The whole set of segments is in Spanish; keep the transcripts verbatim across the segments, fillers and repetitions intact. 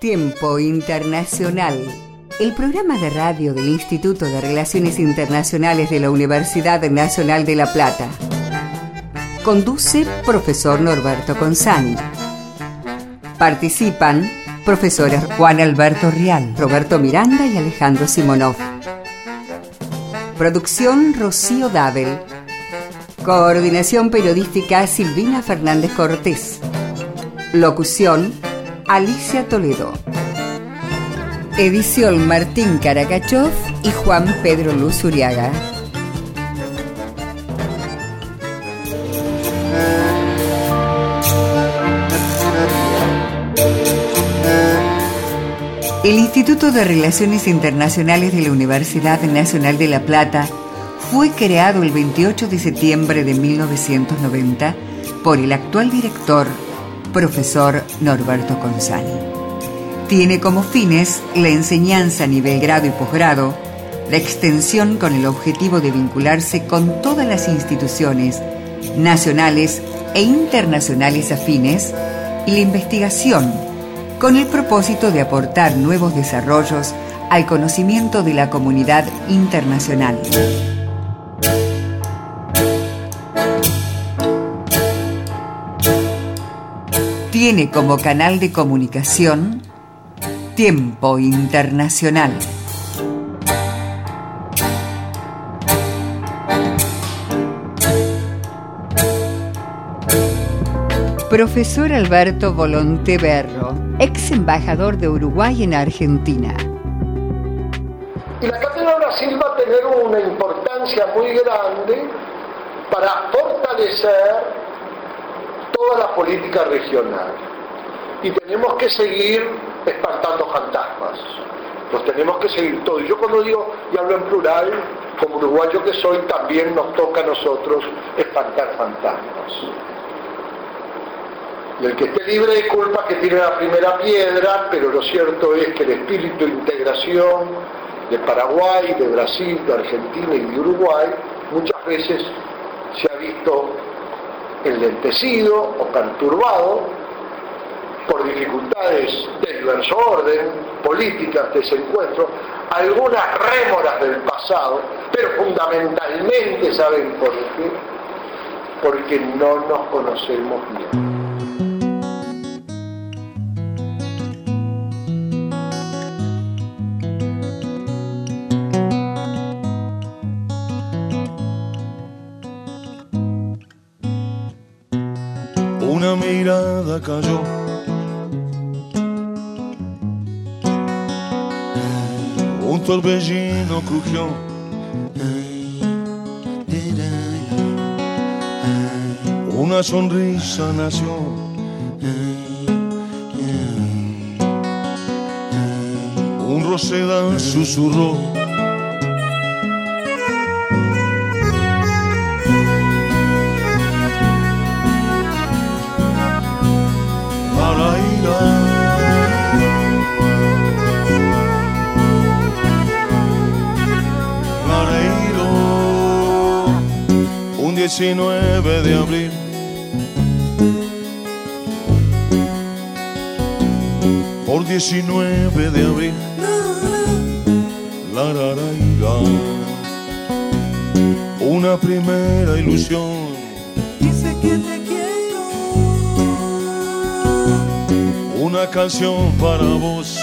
Tiempo Internacional, el programa de radio del Instituto de Relaciones Internacionales de la Universidad Nacional de La Plata. Conduce profesor Norberto Consani. Participan profesores Juan Alberto Rial, Roberto Miranda y Alejandro Simonov. Producción Rocío Dabel. Coordinación periodística Silvina Fernández Cortés. Locución Alicia Toledo. Edición Martín Caracachov y Juan Pedro Luz Uriaga. El Instituto de Relaciones Internacionales de la Universidad Nacional de La Plata fue creado el veintiocho de septiembre de mil novecientos noventa por el actual director, profesor Norberto Consani. Tiene como fines la enseñanza a nivel grado y posgrado, la extensión con el objetivo de vincularse con todas las instituciones nacionales e internacionales afines y la investigación con el propósito de aportar nuevos desarrollos al conocimiento de la comunidad internacional. Tiene como canal de comunicación Tiempo Internacional. Profesor Alberto Volonté Berro, ex embajador de Uruguay en Argentina. Y la Cátedra Brasil va a tener una importancia muy grande para fortalecer toda la política regional. Y tenemos que seguir espantando fantasmas. Los tenemos que seguir todos. Y yo cuando digo, y hablo en plural, como uruguayo que soy, también nos toca a nosotros espantar fantasmas. Y el que esté libre de culpa que tire la primera piedra, pero lo cierto es que el espíritu de integración de Paraguay, de Brasil, de Argentina y de Uruguay muchas veces se ha visto enlentecido o perturbado por dificultades de diverso orden, políticas, desencuentros, algunas rémoras del pasado, pero fundamentalmente, ¿saben por qué? Porque no nos conocemos bien. Una mirada cayó, un torbellino crujió, una sonrisa nació, un rosedal susurró. diecinueve de abril, por diecinueve de abril, la, la, la, la, una primera ilusión. Dice que te quiero, una canción para vos.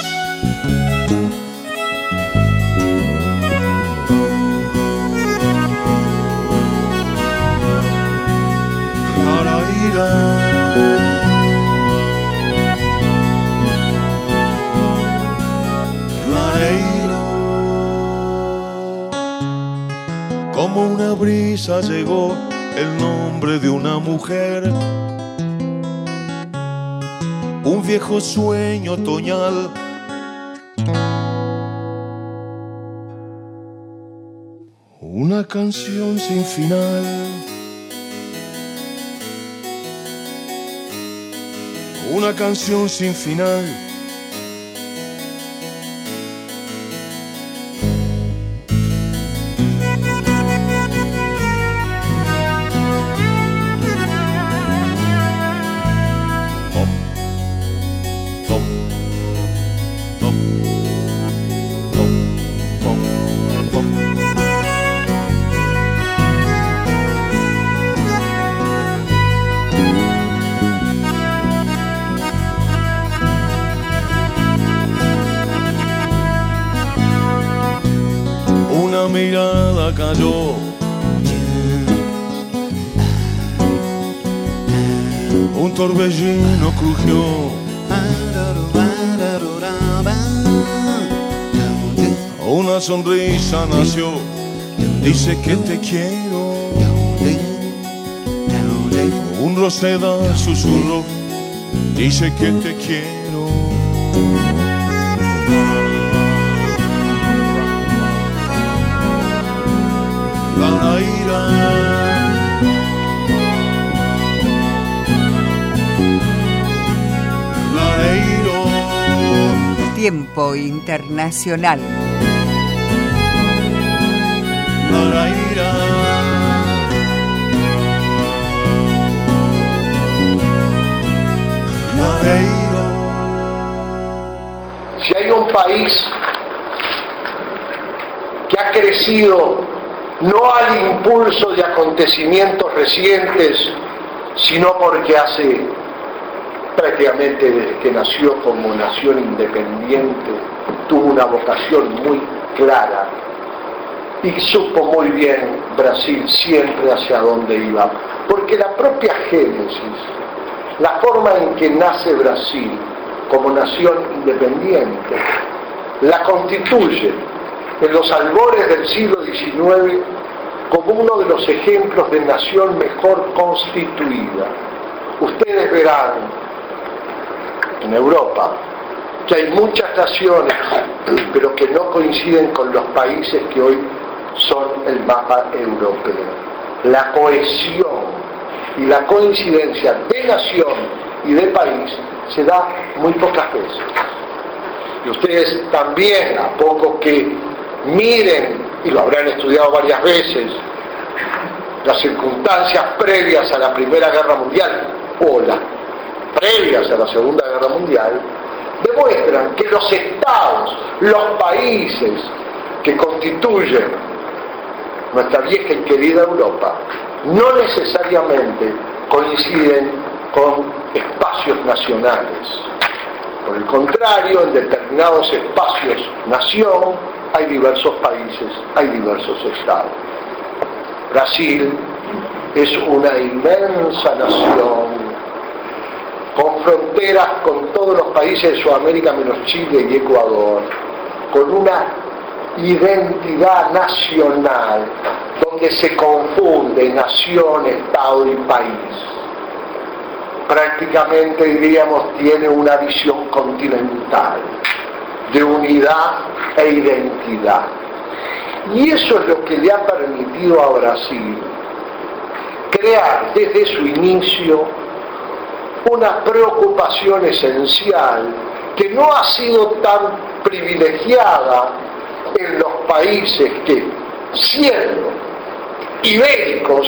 Como una brisa llegó el nombre de una mujer, un viejo sueño otoñal, una canción sin final. Una canción sin final. estalló. Un torbellino crujió. Una sonrisa nació. Dice que te quiero. Un roseda susurró. Dice que te quiero. La ira. Tiempo internacional. La ira. Si hay un país que ha crecido no al impulso de acontecimientos recientes, sino porque hace prácticamente desde que nació como nación independiente, tuvo una vocación muy clara y supo muy bien Brasil siempre hacia dónde iba, porque la propia génesis, la forma en que nace Brasil como nación independiente, la constituye en los albores del siglo diecinueve como uno de los ejemplos de nación mejor constituida. Ustedes verán en Europa que hay muchas naciones, pero que no coinciden con los países que hoy son el mapa europeo. La cohesión y la coincidencia de nación y de país se da muy pocas veces. Y ustedes también, a poco que miren, y lo habrán estudiado varias veces, las circunstancias previas a la Primera Guerra Mundial o las previas a la Segunda Guerra Mundial, demuestran que los estados, los países que constituyen nuestra vieja y querida Europa, no necesariamente coinciden con espacios nacionales. Por el contrario, en determinados espacios nación hay diversos países, hay diversos estados. Brasil es una inmensa nación con fronteras con todos los países de Sudamérica menos Chile y Ecuador, con una identidad nacional donde se confunde nación, estado y país. Prácticamente diríamos tiene una visión continental de unidad e identidad, y eso es lo que le ha permitido a Brasil crear desde su inicio una preocupación esencial que no ha sido tan privilegiada en los países que, siendo ibéricos,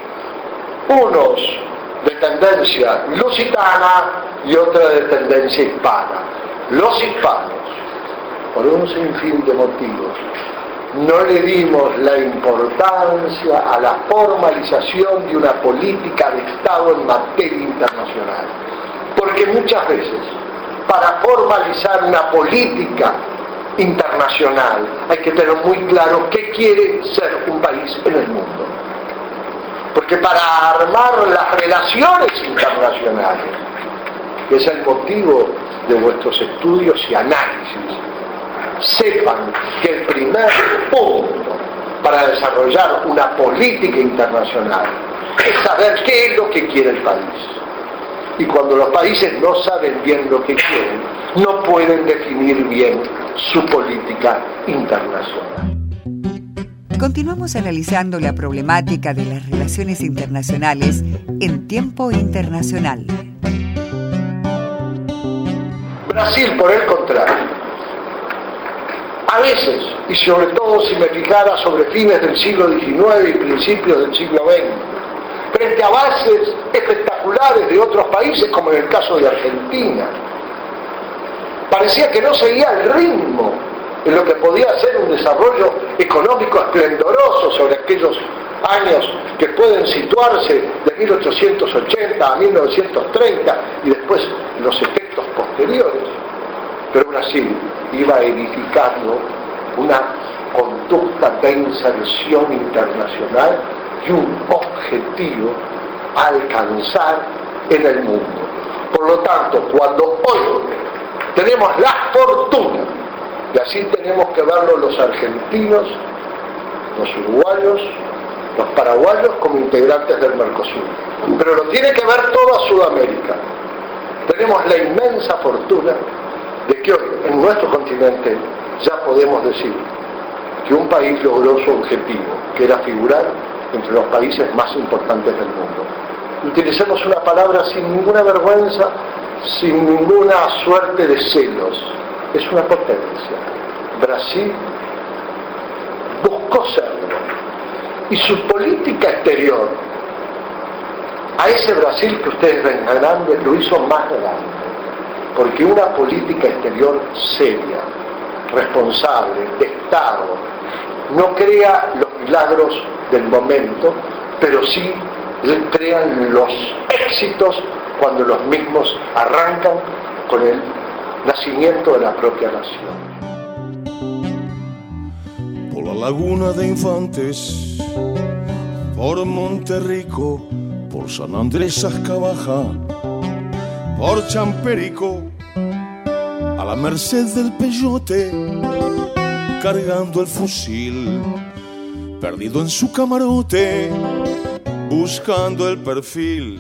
unos de tendencia lusitana y otra de tendencia hispana, los hispanos, por un sinfín de motivos, no le dimos la importancia a la formalización de una política de Estado en materia internacional. Porque muchas veces, para formalizar una política internacional, hay que tener muy claro qué quiere ser un país en el mundo. Porque para armar las relaciones internacionales, que es el motivo de vuestros estudios y análisis, sepan que el primer punto para desarrollar una política internacional es saber qué es lo que quiere el país. Y cuando los países no saben bien lo que quieren, no pueden definir bien su política internacional. Continuamos analizando la problemática de las relaciones internacionales en Tiempo Internacional. Brasil, por el contrario, a veces, y sobre todo si me fijara sobre fines del siglo diecinueve y principios del siglo veinte, frente a avances espectaculares de otros países, como en el caso de Argentina, parecía que no seguía el ritmo en lo que podía ser un desarrollo económico esplendoroso sobre aquellos años que pueden situarse de mil ochocientos ochenta a mil novecientos treinta y después los efectos posteriores. Pero Brasil iba edificando una conducta de inserción internacional y un objetivo a alcanzar en el mundo. Por lo tanto, cuando hoy tenemos la fortuna, y así tenemos que verlo los argentinos, los uruguayos, los paraguayos como integrantes del Mercosur, pero lo tiene que ver toda Sudamérica. Tenemos la inmensa fortuna de que hoy en nuestro continente ya podemos decir que un país logró su objetivo, que era figurar entre los países más importantes del mundo. Utilicemos una palabra sin ninguna vergüenza, sin ninguna suerte de celos. Es una potencia. Brasil buscó serlo. Y su política exterior, a ese Brasil que ustedes ven grande, lo hizo más grande. Porque una política exterior seria, responsable, de Estado, no crea los milagros del momento, pero sí crean los éxitos cuando los mismos arrancan con el nacimiento de la propia nación. Por la laguna de Infantes, por Monterrico, por San Andrés Azcabaja, por Champerico, a la merced del peyote, cargando el fusil, perdido en su camarote, buscando el perfil.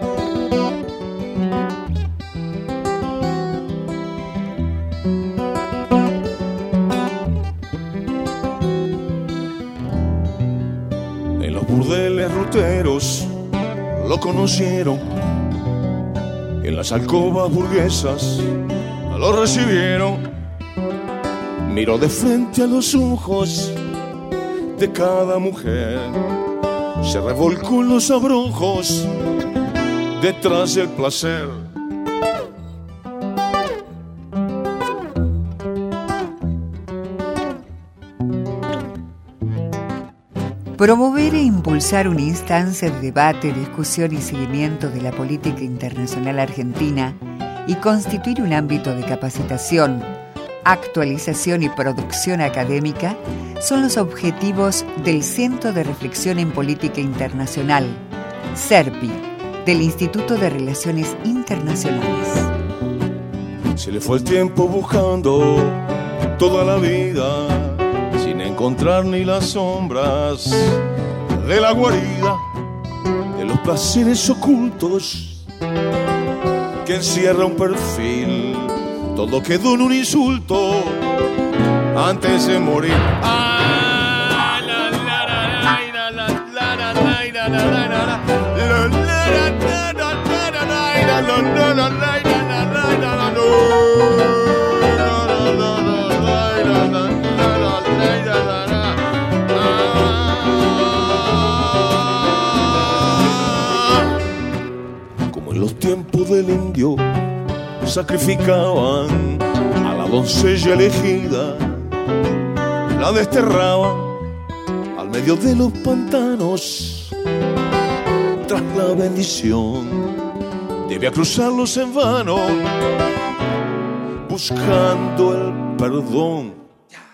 En los burdeles ruteros lo conocieron, en las alcobas burguesas lo recibieron. Miró de frente a los ojos de cada mujer, se revolcó en los abrojos detrás del placer. Promover e impulsar una instancia de debate, discusión y seguimiento de la política internacional argentina y constituir un ámbito de capacitación, actualización y producción académica son los objetivos del Centro de Reflexión en Política Internacional, CERPI, del Instituto de Relaciones Internacionales. Se le fue el tiempo buscando toda la vida, sin encontrar ni las sombras de la guarida, de los placeres ocultos que encierra un perfil. Todo quedó en un insulto antes de morir. Como en los tiempos del indio, sacrificaban a la doncella elegida, la desterraban al medio de los pantanos. Tras la bendición debía cruzarlos en vano, buscando el perdón.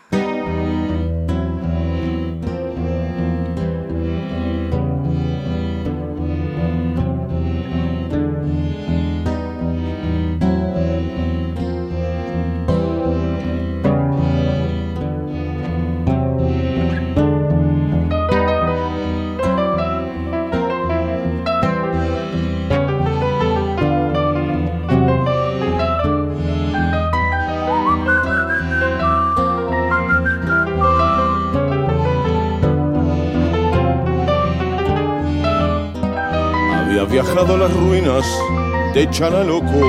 Viajado a las ruinas de Chanaloco,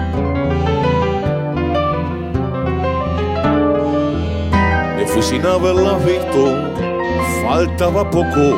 me fui sin haberlas visto, faltaba poco.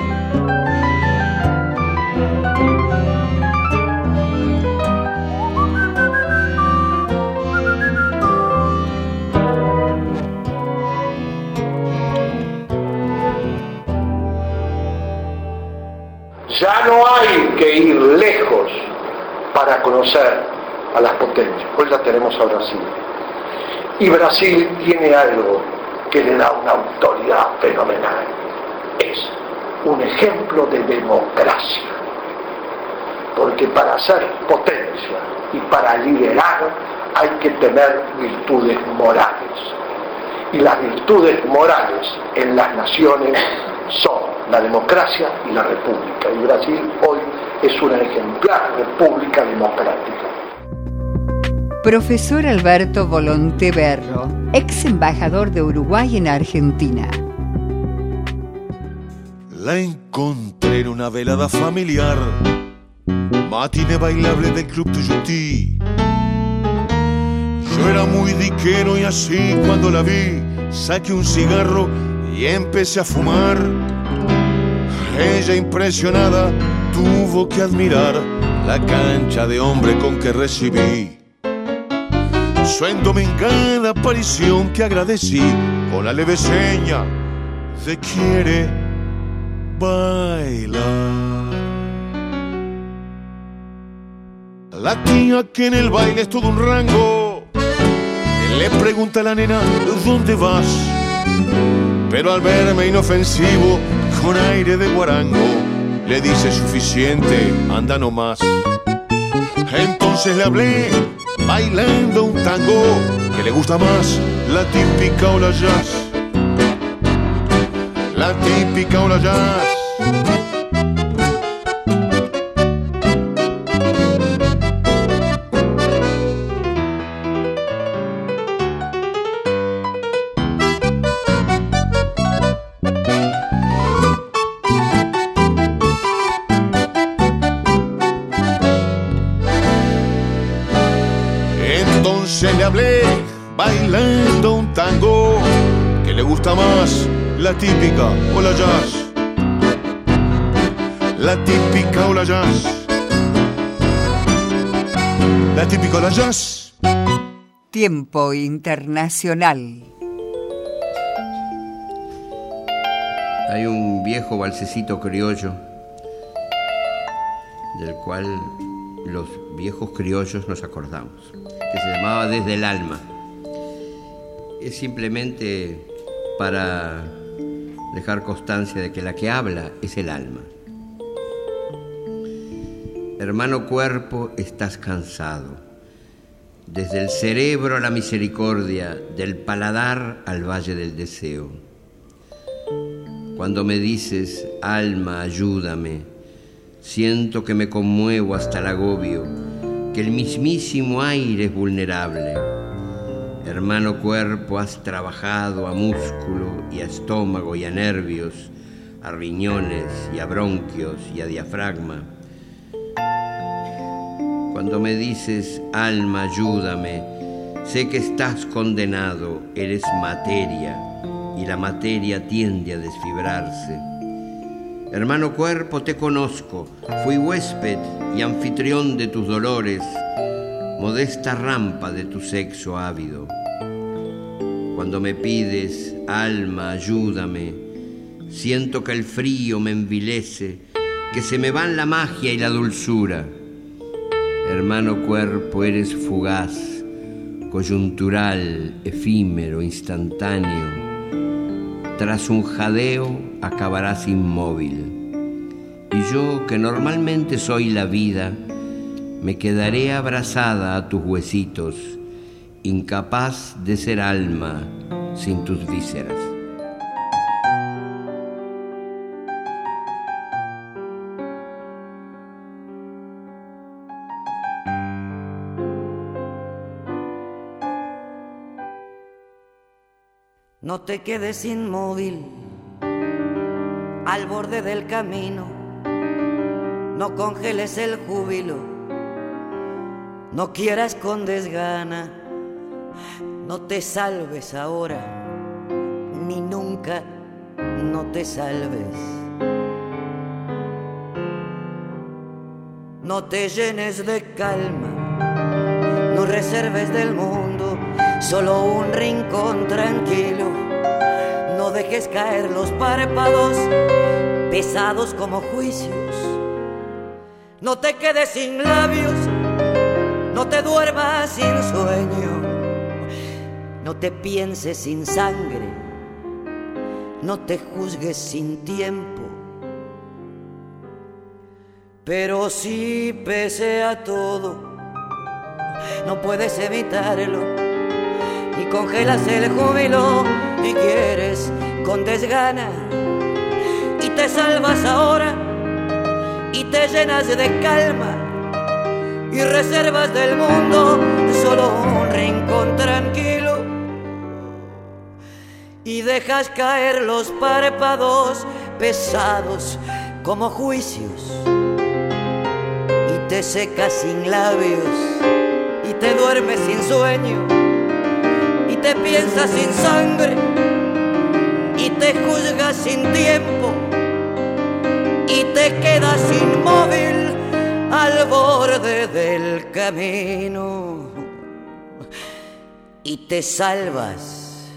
Ya no hay que ir lejos para conocer a las potencias. Hoy la tenemos a Brasil. Y Brasil tiene algo que le da una autoridad fenomenal. Es un ejemplo de democracia, porque para ser potencia y para liderar hay que tener virtudes morales, y las virtudes morales en las naciones son la democracia y la república, y Brasil hoy es una ejemplar república democrática. Profesor Alberto Volonté Berro, ex embajador de Uruguay en Argentina. La encontré en una velada familiar, matiné bailable del Club Tuyutí. Yo era muy diquero y así cuando la vi, saqué un cigarro y empecé a fumar. Ella, impresionada, tuvo que admirar la cancha de hombre con que recibí su endomingada aparición, que agradecí con la leve seña de quiere bailar. La tía, que en el baile es todo un rango, le pregunta a la nena ¿dónde vas? Pero al verme inofensivo, con aire de guarango, le dice suficiente, anda nomás. Entonces le hablé bailando un tango, que le gusta más la típica o la jazz. La típica o la jazz. Entonces le hablé bailando un tango, que le gusta más la típica o la jazz. La típica o la jazz. La típica o la jazz. Tiempo internacional. Hay un viejo valsecito criollo del cual los viejos criollos nos acordamos, que se llamaba Desde el Alma. Es simplemente para dejar constancia de que la que habla es el alma. Hermano cuerpo, estás cansado. Desde el cerebro a la misericordia, del paladar al valle del deseo. Cuando me dices, alma, ayúdame, siento que me conmuevo hasta el agobio, que el mismísimo aire es vulnerable. Hermano cuerpo, has trabajado a músculo y a estómago y a nervios, a riñones y a bronquios y a diafragma. Cuando me dices, alma, ayúdame, sé que estás condenado, eres materia, y la materia tiende a desfibrarse. Hermano cuerpo, te conozco, fui huésped y anfitrión de tus dolores, modesta rampa de tu sexo ávido. Cuando me pides, alma, ayúdame, siento que el frío me envilece, que se me van la magia y la dulzura. Hermano cuerpo, eres fugaz, coyuntural, efímero, instantáneo. Tras un jadeo acabarás inmóvil. Y yo, que normalmente soy la vida, me quedaré abrazada a tus huesitos, incapaz de ser alma sin tus vísceras. No te quedes inmóvil al borde del camino, no congeles el júbilo, no quieras con desgana, no te salves ahora, ni nunca no te salves. No te llenes de calma, no reserves del mundo solo un rincón tranquilo. No dejes caer los párpados pesados como juicios. No te quedes sin labios, no te duermas sin sueño. No te pienses sin sangre, no te juzgues sin tiempo. Pero si pese a todo no puedes evitarlo y congelas el júbilo y quieres con desgana y te salvas ahora y te llenas de calma y reservas del mundo solo un rincón tranquilo y dejas caer los párpados pesados como juicios y te secas sin labios y te duermes sin sueño y te piensas sin sangre y te juzgas sin tiempo y te quedas inmóvil al borde del camino y te salvas.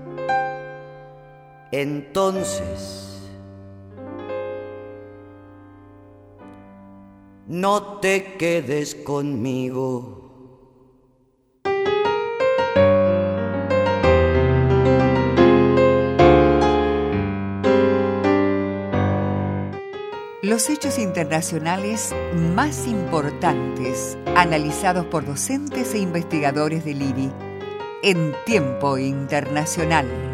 Entonces no te quedes conmigo. Los hechos internacionales más importantes, analizados por docentes e investigadores del I R I, en Tiempo Internacional.